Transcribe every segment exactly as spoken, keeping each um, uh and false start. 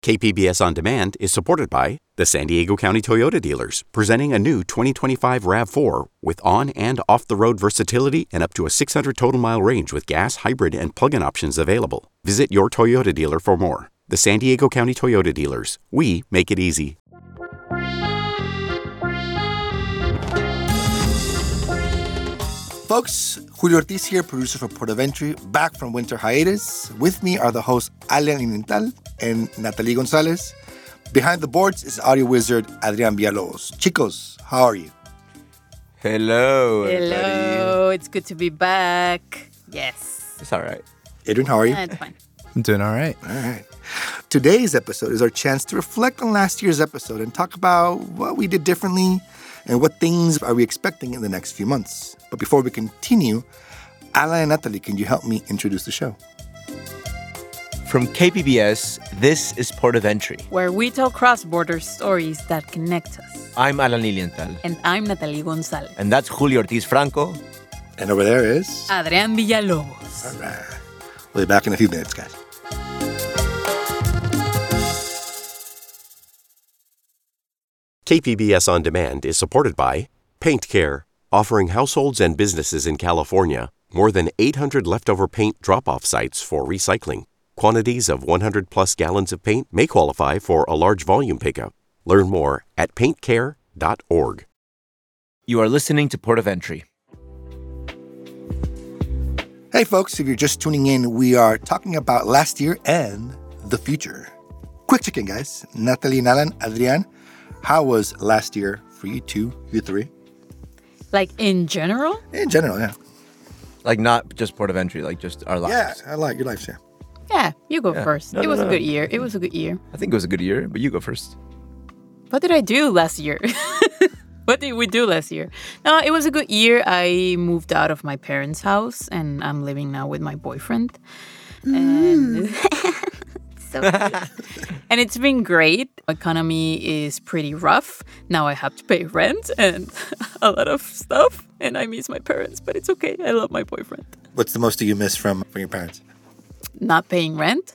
K P B S On Demand is supported by the San Diego County Toyota dealers, presenting a new twenty twenty-five RAV four with on- and off-the-road versatility and up to a six hundred total mile range with gas, hybrid, and plug-in options available. Visit your Toyota dealer for more. The San Diego County Toyota dealers. We make it easy. Folks, Julio Ortiz here, producer for Portaventure, back from winter hiatus. With me are the hosts Alan Lilienthal and Natalie Gonzalez. Behind the boards is audio wizard Adrian Villalobos. Chicos, how are you? Hello, Hello, everybody. it's good to be back. Yes. It's all right. Adrian, how are you? Ah, it's fine. I'm doing all right. All right. Today's episode is our chance to reflect on last year's episode and talk about what we did differently and what things are we expecting in the next few months. But before we continue, Alan and Natalie, can you help me introduce the show? From K P B S, this is Portaventure. Where we tell cross-border stories that connect us. I'm Alan Lilienthal. And I'm Natalie Gonzalez. And that's Julio Ortiz Franco. And over there is... Adrian Villalobos. All right. We'll be back in a few minutes, guys. K P B S On Demand is supported by Paint Care, offering households and businesses in California more than eight hundred leftover paint drop-off sites for recycling. Quantities of one hundred plus gallons of paint may qualify for a large volume pickup. Learn more at paint care dot org. You are listening to Portaventure. Hey, folks, if you're just tuning in, we are talking about last year and the future. Quick check-in, guys. Natalie and Alan, Adrian, how was last year for you two, you three? Like in general? In general, yeah. Like not just Portaventure, like just our lives. Yeah, I like your life, yeah. Yeah, you go Yeah. first. No, it no, was no. a good year. It was a good year. I think it was a good year, but you go first. What did I do last year? What did we do last year? No, it was a good year. I moved out of my parents' house and I'm living now with my boyfriend. And so good. And it's been great. Economy is pretty rough. Now I have to pay rent and a lot of stuff. And I miss my parents, but it's okay. I love my boyfriend. What's the most do you miss from, from your parents? Not paying rent.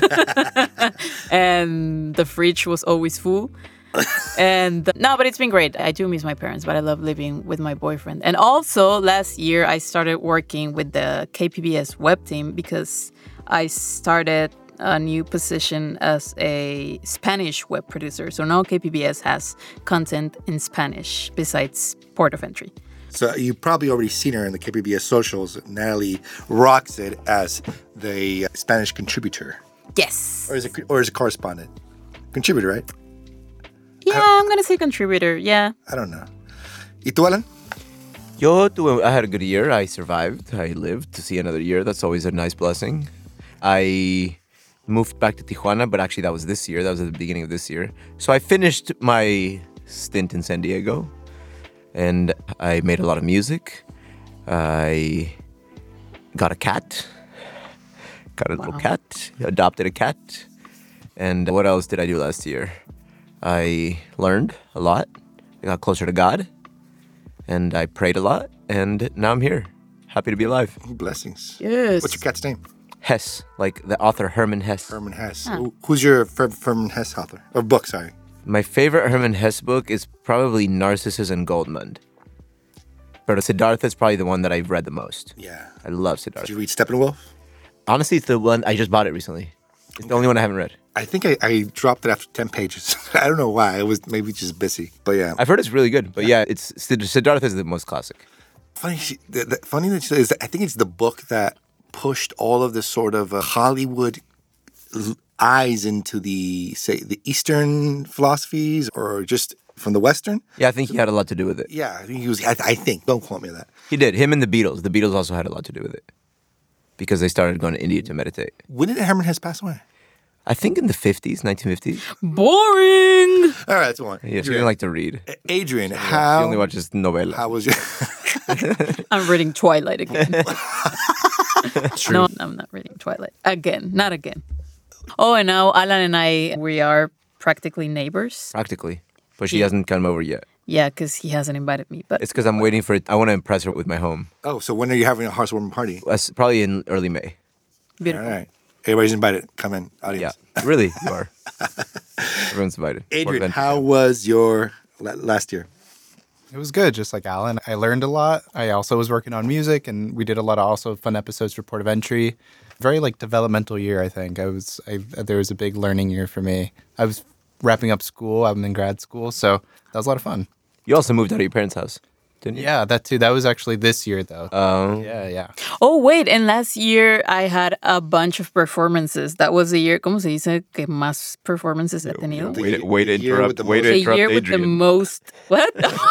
And the fridge was always full. And no, but it's been great. I do miss my parents, but I love living with my boyfriend. And also last year I started working with the K P B S web team because I started a new position as a Spanish web producer. So now K P B S has content in Spanish besides Portaventure. So you've probably already seen her in the K P B S socials. Natalie rocks it as the uh, Spanish contributor. Yes. Or is it, or is it correspondent? Contributor, right? Yeah, I'm going to say contributor. Yeah. I don't know. ¿Y tú, Alan? Yo, tuve, I had a good year. I survived. I lived to see another year. That's always a nice blessing. I moved back to Tijuana, but actually that was this year. That was at the beginning of this year. So I finished my stint in San Diego, and I made a lot of music. I got a cat. Got a Wow. little cat. Adopted a cat. And what else did I do last year? I learned a lot. I got closer to God. And I prayed a lot. And now I'm here. Happy to be alive. Blessings. Yes. What's your cat's name? Hess, like the author Herman Hesse. Herman Hesse. Huh. Who- Who's your Fer- Herman Hesse author? Or book, sorry. My favorite Herman Hesse book is probably Narcissus and Goldmund. But Siddhartha is probably the one that I've read the most. Yeah. I love Did Siddhartha. you read Steppenwolf? Honestly, it's the one, I just bought it recently. It's the only one I haven't read. I think I, I dropped it after ten pages. I don't know why. I was maybe just busy. But yeah. I've heard it's really good. But yeah, it's Sidd- Siddhartha is the most classic. Funny, she, the, the, funny that she says that I think it's the book that pushed all of the sort of uh, Hollywood l- eyes into the, say, the Eastern philosophies or just from the Western. Yeah, I think he had a lot to do with it. Yeah, I think he was, I, I think, don't quote me on that. He did. Him and the Beatles. The Beatles also had a lot to do with it. Because they started going to India to meditate. When did Herman Hesse pass away? I think in the fifties, nineteen fifties. Boring. All right, that's one. Yeah, she didn't like to read. Adrian, She how, only watches novela. how was your... I'm reading Twilight again. True. No, I'm not reading Twilight. Again. Not again. Oh, and now Alan and I, we are practically neighbors. Practically. But she hasn't come over yet. Yeah, because he hasn't invited me. But It's because I'm waiting for it. I want to impress her with my home. Oh, so when are you having a housewarming party? That's probably in early May. beautiful. All right. Everybody's invited. Come in, Yeah, audience. really, you are. Everyone's invited. Adrian, Adventure. how was your la- last year? It was good, just like Alan. I learned a lot. I also was working on music, and we did a lot of also fun episodes for Port of Entry. Very like developmental year, I think. I was I, there was a big learning year for me. I was wrapping up school. I'm in grad school, so that was a lot of fun. You also moved out of your parents' house, didn't you? Yeah, that too. That was actually this year, though. Um, yeah, yeah. Oh, wait. And last year I had a bunch of performances. That was the year, ¿cómo se dice? Que más performances he tenido. The Way to, way to year interrupt. with the Way to most- The interrupt year with the Adrian. most. What?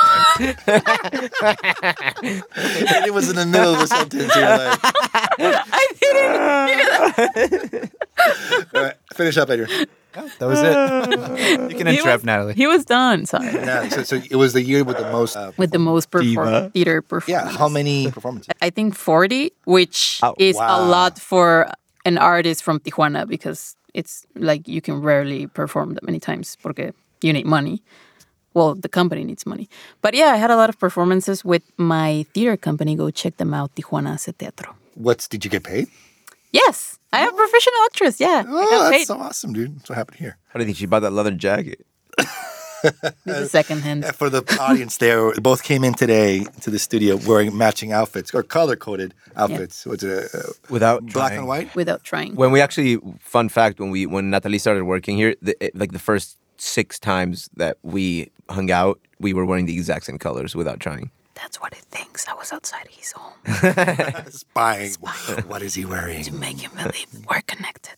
It was in the middle of a sentence. You're like, I didn't hear that. all right, finish up, Adrian. That was it. You can He interrupt, was, Natalie. he was done. Sorry. Yeah, so, so it was the year with the most. Uh, With the most perform- Diva. theater performances. yeah, how many performances? I think forty, which Oh, is wow. a lot for an artist from Tijuana because it's like you can rarely perform that many times porque you need money. Well, the company needs money. But yeah, I had a lot of performances with my theater company. Go check them out, Tijuana Hace Teatro. What's did you get paid? Yes, I am a professional actress. Yeah, I Oh, got that's paid. so awesome, dude. That's what happened here. How do you think she bought that leather jacket? This is secondhand. Uh, For the audience there, they both came in today to the studio wearing matching outfits or color-coded outfits. Was it uh, Without black trying. and white? Without trying. When we actually, fun fact, when we when Natalie started working here, the, it, like the first six times that we hung out, we were wearing the exact same colors without trying. That's what it thinks. I was outside his home Spying. What is he wearing? to make him believe we're connected.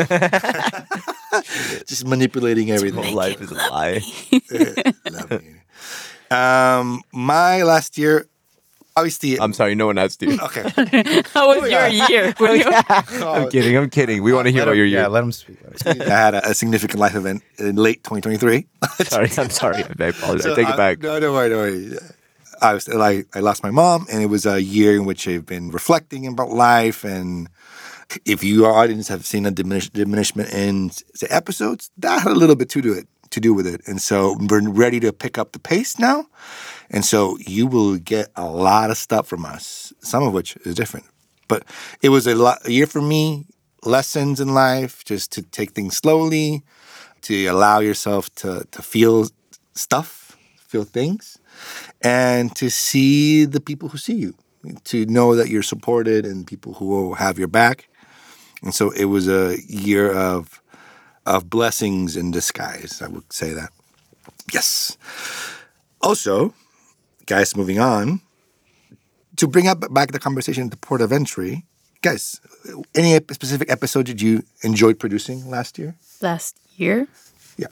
Just manipulating everything. Whole life is a lie. Love you. Um, my last year, obviously. I'm sorry, no one asked you. okay. How was your year? Were you- I'm kidding. I'm kidding. We want to hear about your Yeah, year. let him speak. Let him speak. I had a, a significant life event in late twenty twenty-three. Sorry, I'm sorry. I apologize. So, I take uh, it back. No, don't worry, don't worry. I was like, I lost my mom, and it was a year in which I've been reflecting about life. And if you, our audience, have seen a diminish, diminishment in say, episodes, that had a little bit to do it to do with it. And so we're ready to pick up the pace now. And so you will get a lot of stuff from us, some of which is different. But it was a, lot, a year for me, lessons in life, just to take things slowly, to allow yourself to to feel stuff, feel things, and to see the people who see you, to know that you're supported and people who will have your back. And so it was a year of of blessings in disguise, I would say that. Yes. Also, guys, moving on, to bring up back the conversation at the Port of Entry, guys, any ep- specific episode did you enjoy producing last year? Last year? Yeah.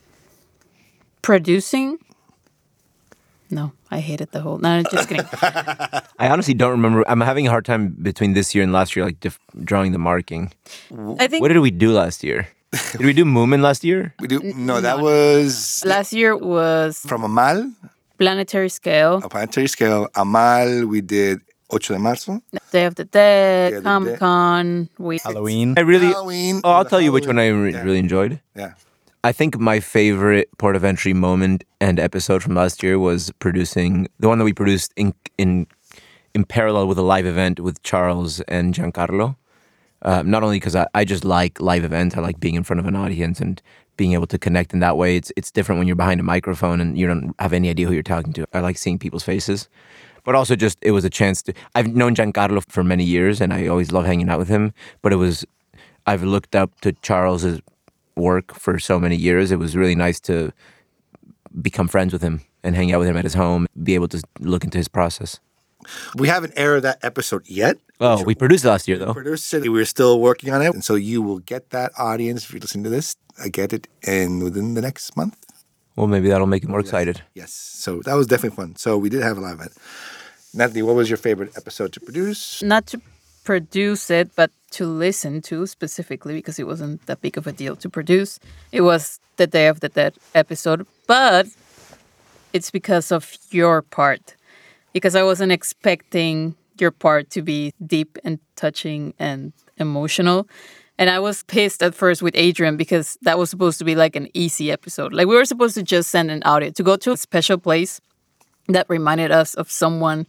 Producing? No, I hated the whole. No, just kidding. I honestly don't remember. I'm having a hard time between this year and last year, like dif- drawing the marking. I think What did we do last year? Did we do Moomin last year? We do. No, that was last year was from Amal, planetary scale, a planetary scale. Amal, we did ocho de marzo. Day of the Day Dead, of the Comic Con. We Halloween. I really. Halloween. Oh, I'll tell you which one I re- Yeah. really enjoyed. Yeah. I think my favorite Port of Entry moment and episode from last year was producing the one that we produced in in in parallel with a live event with Charles and Giancarlo. Uh, not only because I, I just like live events, I like being in front of an audience and being able to connect in that way. It's it's different when you're behind a microphone and you don't have any idea who you're talking to. I like seeing people's faces. But also just, it was a chance to... I've known Giancarlo for many years and I always love hanging out with him. But it was... I've looked up to Charles's work for so many years. It was really nice to become friends with him and hang out with him at his home, be able to look into his process. We haven't aired that episode yet. Oh, we produced it last year, though. Produced it. We're still working on it. And so you will get that audience, if you're listening to this, I get it in within the next month. Well, maybe that'll make you more excited. Yes. So that was definitely fun. So we did have a live event. Natalie, what was your favorite episode to produce? not to produce it, but to listen to specifically because it wasn't that big of a deal to produce. It was the Day of the Dead episode, but it's because of your part. Because I wasn't expecting your part to be deep and touching and emotional. And I was pissed at first with Adrian because that was supposed to be like an easy episode. Like we were supposed to just send an audio to go to a special place that reminded us of someone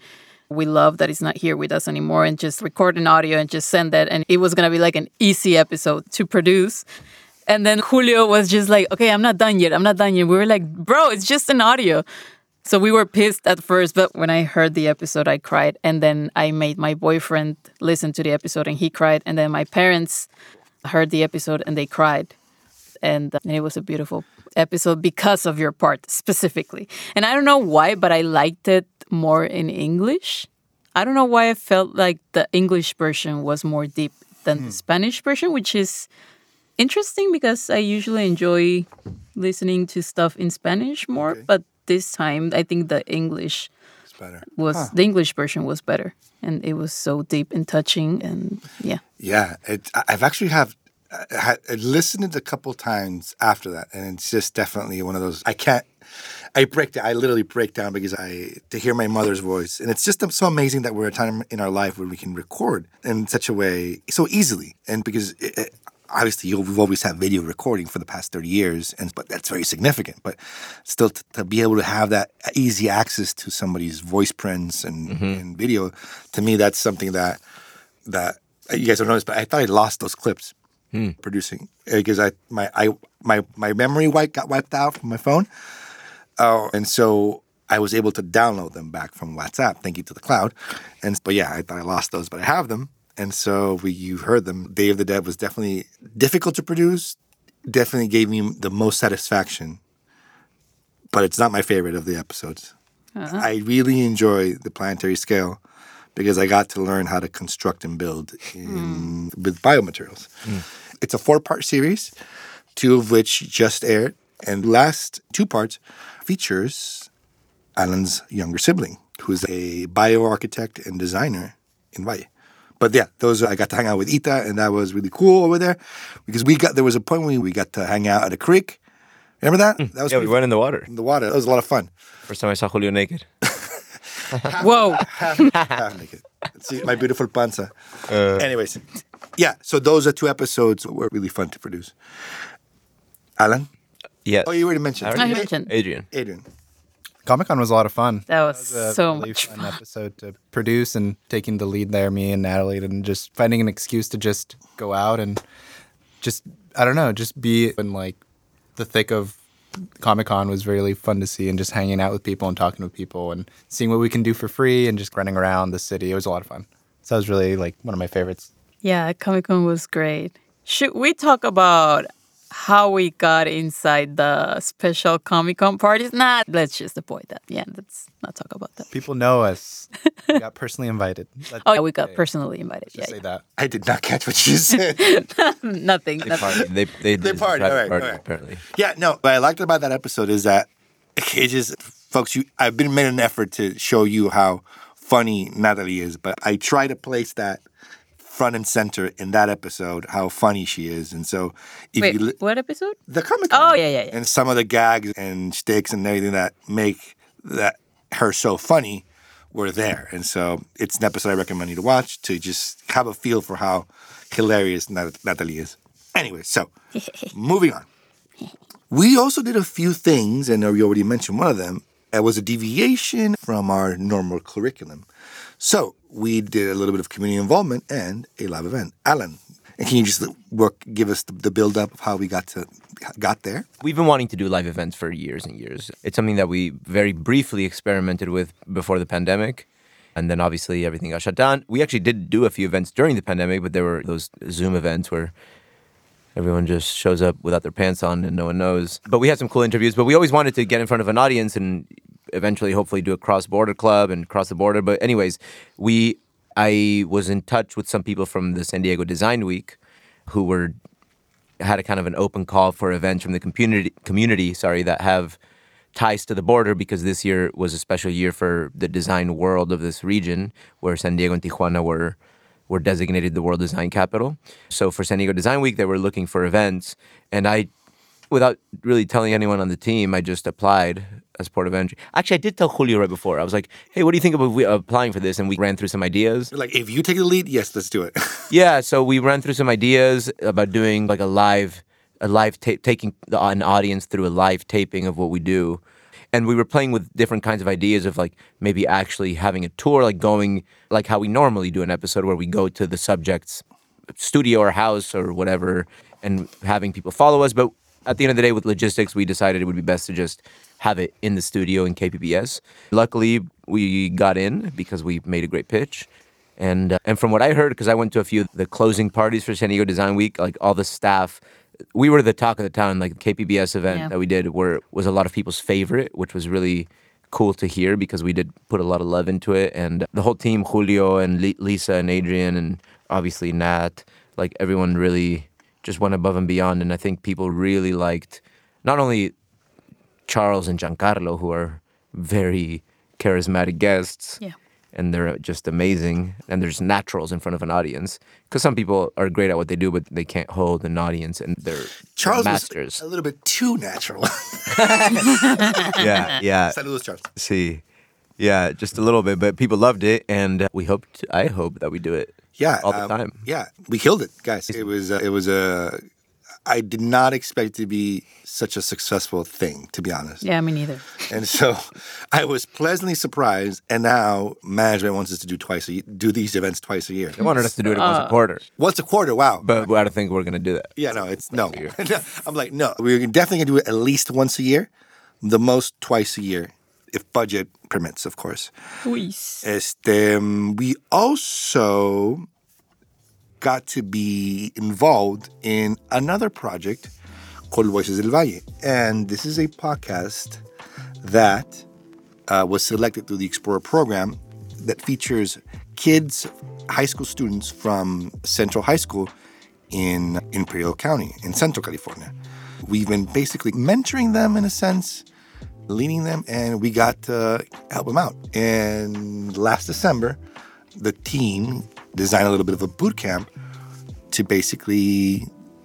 we love that he's not here with us anymore, and just record an audio and just send that. And it was going to be like an easy episode to produce. And then Julio was just like, okay, I'm not done yet. I'm not done yet. We were like, bro, it's just an audio. So we were pissed at first, but when I heard the episode, I cried. And then I made my boyfriend listen to the episode and he cried. And then my parents heard the episode and they cried. And, and it was a beautiful episode because of your part specifically. And I don't know why, but I liked it more in English. I don't know why I felt like the English version was more deep than mm. the Spanish version, which is interesting because I usually enjoy listening to stuff in Spanish more. Okay. But this time, I think the English it's better. was huh. the English version was better, and it was so deep and touching. And yeah, yeah, it, I've actually have. I, I listened it a couple times after that, and it's just definitely one of those. I can't. I break down. I literally break down because I to hear my mother's voice, and it's just so amazing that we're at a time in our life where we can record in such a way so easily, and because. It, it, Obviously, we've always had video recording for the past thirty years, and but that's very significant. But still, to, to be able to have that easy access to somebody's voice prints and, mm-hmm. and video, to me, that's something that that you guys don't notice. But I thought I lost those clips mm. producing because I my I my my memory wipe got wiped out from my phone, uh, and so I was able to download them back from WhatsApp. Thank you to the cloud, and but yeah, I thought I lost those, but I have them. And so we, you heard them. Day of the Dead was definitely difficult to produce, definitely gave me the most satisfaction. But it's not my favorite of the episodes. Uh-huh. I really enjoy the Planetary Scale because I got to learn how to construct and build in, mm. with biomaterials. Mm. It's a four-part series, two of which just aired. And the last two parts features Alan's younger sibling, who's a bioarchitect and designer in Valle. But yeah, those I got to hang out with Ita, and that was really cool over there because we got there was a point when we got to hang out at a creek. Remember that? That was yeah, we went in the water. In the water, that was a lot of fun. First time I saw Julio naked. Whoa! half, half naked. See my beautiful panza. Uh, Anyways, yeah. So those are two episodes that were really fun to produce. Alan? Yeah. Oh, you already mentioned. I mentioned Adrian. Adrian. Comic-Con was a lot of fun. That was, that was a so really much fun fun. episode to produce and taking the lead there, me and Natalie, and just finding an excuse to just go out and just, I don't know, just be in like the thick of Comic-Con was really fun to see, and just hanging out with people and talking with people and seeing what we can do for free and just running around the city. It was a lot of fun. So that was really like one of my favorites. Yeah, Comic-Con was great. Should we talk about how we got inside the special Comic-Con parties? Nah, let's just avoid that. Yeah, let's not talk about that. People know us. We got personally invited. Let's oh, yeah, we got say, personally invited. Just yeah, say yeah. that. I did not catch what you said. nothing. They nothing. partied. They, they, they partied. All right, party, all right. Apparently. Yeah, no. What I liked about that episode is that it just, folks, you, I've been made an effort to show you how funny Natalie is, but I try to place that front and center in that episode, how funny she is. And so if Wait, you li- what episode? The Comic-Con. Oh, yeah, yeah, yeah. And some of the gags and sticks and everything that make that her so funny were there. And so it's an episode I recommend you to watch to just have a feel for how hilarious Nat- Natalie is. Anyway, so moving on. We also did a few things, and we already mentioned one of them. It was a deviation from our normal curriculum. So we did a little bit of community involvement and a live event. Alan, can you just work, give us the, the build-up of how we got to got there? We've been wanting to do live events for years and years. It's something that we very briefly experimented with before the pandemic. And then obviously everything got shut down. We actually did do a few events during the pandemic, but there were those Zoom events where everyone just shows up without their pants on and no one knows. But we had some cool interviews. But we always wanted to get in front of an audience and eventually hopefully do a cross-border club and cross the border. But anyways, we I was in touch with some people from the San Diego Design Week who were had a kind of an open call for events from the community community, sorry, that have ties to the border, because this year was a special year for the design world of this region, where San Diego and Tijuana were were designated the World Design Capital. So for San Diego Design Week, they were looking for events, and I, without really telling anyone on the team, I just applied as port of entry. Actually, I did tell Julio right before. I was like, hey, what do you think about we, uh, applying for this? And we ran through some ideas. Like, if you take the lead, yes, let's do it. Yeah, so we ran through some ideas about doing like a live, a live tape, taking the, an audience through a live taping of what we do. And we were playing with different kinds of ideas of like maybe actually having a tour, like going like how we normally do an episode where we go to the subject's studio or house or whatever and having people follow us. But at the end of the day, with logistics, we decided it would be best to just have it in the studio in K P B S. Luckily, we got in because we made a great pitch. And uh, and from what I heard, because I went to a few of the closing parties for San Diego Design Week, like all the staff, we were the talk of the town. Like the K P B S event Yeah. that we did were, was a lot of people's favorite, which was really cool to hear because we did put a lot of love into it. And the whole team, Julio and Li- Lisa and Adrian and obviously Nat, like everyone really just went above and beyond. And I think people really liked not only Charles and Giancarlo, who are very charismatic guests. Yeah. And they're just amazing. And there's naturals in front of an audience. Because some people are great at what they do, but they can't hold an audience. And they're Charles masters. was a little bit too natural. yeah, yeah. Saludos, Charles. See, yeah, just a little bit. But people loved it. And uh, we hoped, I hope that we do it Yeah, all the um, time. Yeah, we killed it, guys. It was uh, it was a. I did not expect it to be such a successful thing, to be honest. Yeah, me neither. And so I was pleasantly surprised. And now management wants us to do twice a year, do these events twice a year. They wanted us to do it once a quarter. Once a quarter, wow. But I don't think we're going to do that. Yeah, no, it's no. I'm like, no, we're definitely going to do it at least once a year, the most twice a year, if budget permits, of course. Luis. Este, um, we also got to be involved in another project called Voices del Valle. And this is a podcast that uh, was selected through the Explorer program that features kids, high school students from Central High School in Imperial County in Central California. We've been basically mentoring them in a sense, leading them, and we got to help them out. And last December, the team designed a little bit of a boot camp to basically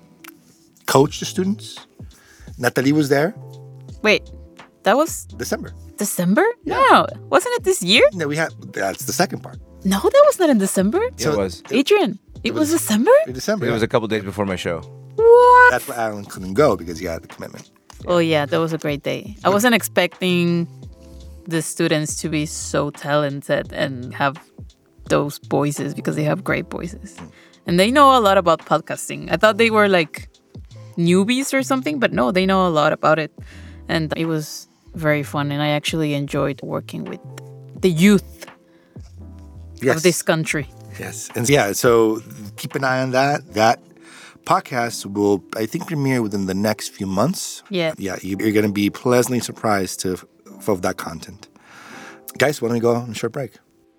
coach the students. Natalie was there Wait, that was December. December? No, wasn't it this year? No, we had that's the second part. No, that was not in December. Yeah, it was. Adrian, it, was, December? In December. It yeah. was a couple days before my show. What? That's why Alan couldn't go because he had the commitment. Oh yeah, that was a great day. I wasn't expecting the students to be so talented and have those voices because they have great voices. And they know a lot about podcasting. I thought they were like newbies or something, but no, they know a lot about it. And it was very fun, and I actually enjoyed working with the youth Yes. of this country. Yes. And yeah, so keep an eye on that. That podcast will, I think, premiere within the next few months. Yeah. Yeah, you- you're going to be pleasantly surprised to of that content. Guys, why don't we go on a short break?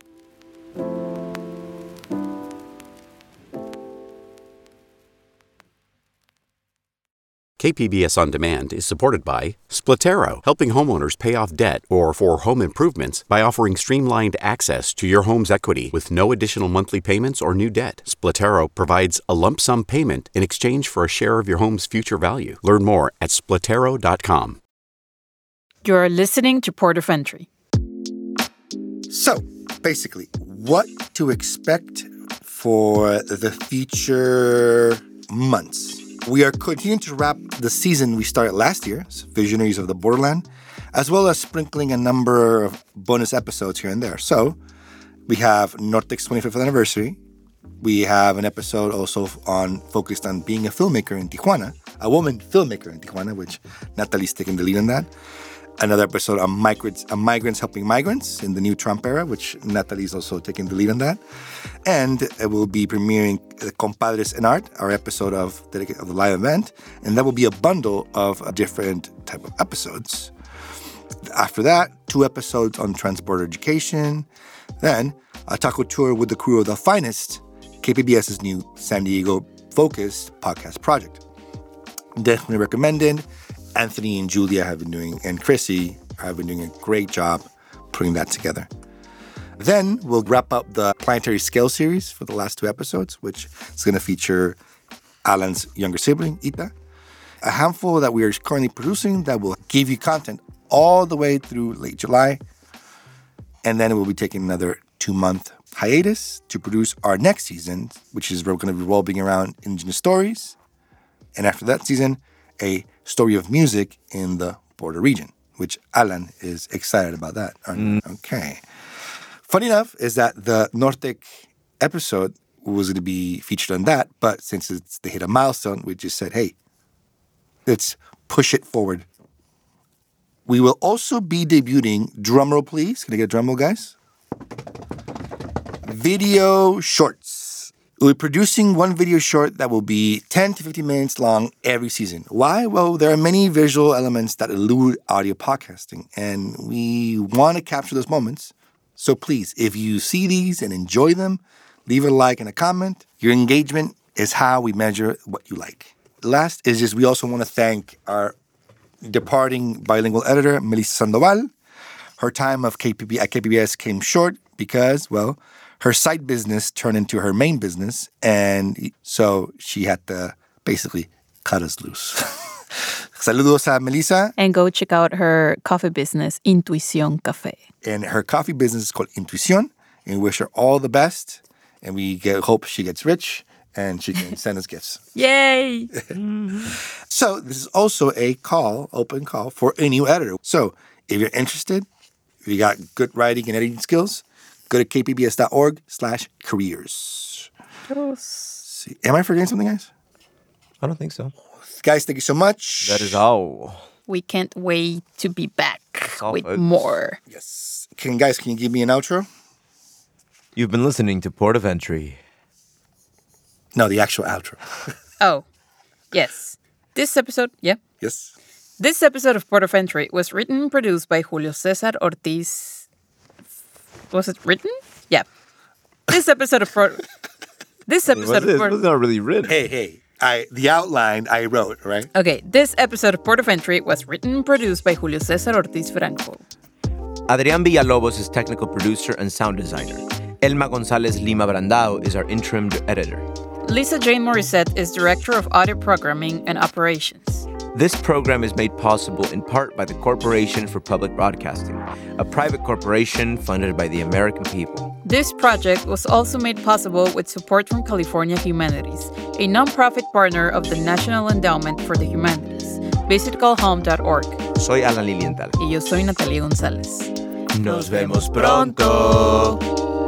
K P B S On Demand is supported by Splitero, helping homeowners pay off debt or for home improvements by offering streamlined access to your home's equity with no additional monthly payments or new debt. Splitero provides a lump sum payment in exchange for a share of your home's future value. Learn more at splitero dot com. You're listening to Port of Entry. So, basically, what to expect for the future months. We are continuing to wrap the season we started last year, Visionaries of the Borderland, as well as sprinkling a number of bonus episodes here and there. So, we have Nortec's twenty-fifth anniversary. We have an episode also on focused on being a filmmaker in Tijuana, a woman filmmaker in Tijuana, which Natalie's taking the lead on that. Another episode on migrants, on migrants helping migrants in the new Trump era, which Natalie's also taking the lead on that. And it will be premiering Compadres en Art, our episode of, dedicated of the live event. And that will be a bundle of a different type of episodes. After that, two episodes on transborder education. Then a taco tour with the crew of The Finest, KPBS's new San Diego-focused podcast project. Definitely recommended. Anthony and Julia have been doing, and Chrissy have been doing a great job putting that together. Then we'll wrap up the Planetary Scale series for the last two episodes, which is going to feature Alan's younger sibling, Ita. A handful that we are currently producing that will give you content all the way through late July. And then we'll be taking another two-month hiatus to produce our next season, which is going to be revolving around Indigenous stories. And after that season, a story of music in the border region. which Alan is excited about that. Mm. Okay. Funny enough is that the Nortec episode was going to be featured on that, but since it's, they hit a milestone, we just said, hey, let's push it forward. We will also be debuting, drumroll please, can I get a drumroll, guys? Video shorts. We're producing one video short that will be ten to fifteen minutes long every season. Why? Well, there are many visual elements that elude audio podcasting, and we want to capture those moments. So please, if you see these and enjoy them, leave a like and a comment. Your engagement is how we measure what you like. Last is just we also want to thank our departing bilingual editor, Melissa Sandoval. Her time of K P B at K P B S came short because, well, her side business turned into her main business, and so she had to basically cut us loose. Saludos a Melissa. And go check out her coffee business, Intuición Café. And her coffee business is called Intuición, and we wish her all the best, and we get, hope she gets rich and she can send us gifts. Yay! So this is also a call, open call for a new editor. So if you're interested, if you got good writing and editing skills, go to kpbs.org slash careers. See, am I forgetting something, guys? I don't think so. Guys, thank you so much. That is all. We can't wait to be back all, with folks. more. Yes. Can guys, can you give me an outro? You've been listening to Port of Entry. No, the actual outro. Oh, yes. This episode, yeah. Yes. This episode of Port of Entry was written and produced by Julio Cesar Ortiz. Was it written? Yeah. This episode of Port... This episode It of Port... was not really written. Hey, hey. I the outline I wrote, right? Okay, this episode of Port of Entry was written and produced by Julio Cesar Ortiz Franco. Adrián Villalobos is technical producer and sound designer. Elma González Lima Brandao is our interim editor. Lisa Jane Morissette is director of audio programming and operations. This program is made possible in part by the Corporation for Public Broadcasting, a private corporation funded by the American people. This project was also made possible with support from California Humanities, a nonprofit partner of the National Endowment for the Humanities. Visit call home dot org. Soy Alan Lilienthal. Y yo soy Natalia González. Nos vemos pronto.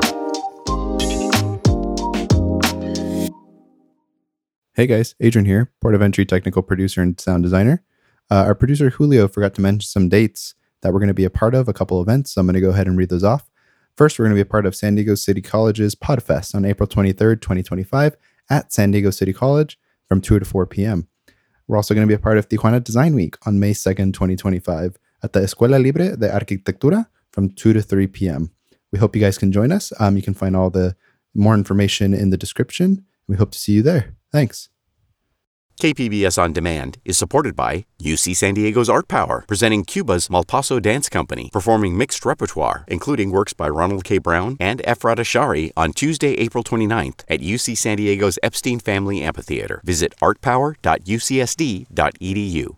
Hey guys, Adrian here, Port of Entry technical producer and sound designer. Uh, our producer Julio forgot to mention some dates that we're going to be a part of, a couple events, so I'm going to go ahead and read those off. First, we're going to be a part of San Diego City College's PodFest on April twenty-third, twenty twenty-five at San Diego City College from two to four p.m. We're also going to be a part of Tijuana Design Week on May second, twenty twenty-five at the Escuela Libre de Arquitectura from two to three p.m. We hope you guys can join us. Um, you can find all the more information in the description. We hope to see you there. Thanks. K P B S On Demand is supported by U C San Diego's Art Power, presenting Cuba's Malpaso Dance Company, performing mixed repertoire, including works by Ronald K. Brown and Efrat Ashari on Tuesday, April twenty-ninth at U C San Diego's Epstein Family Amphitheater. Visit art power dot u c s d dot e d u.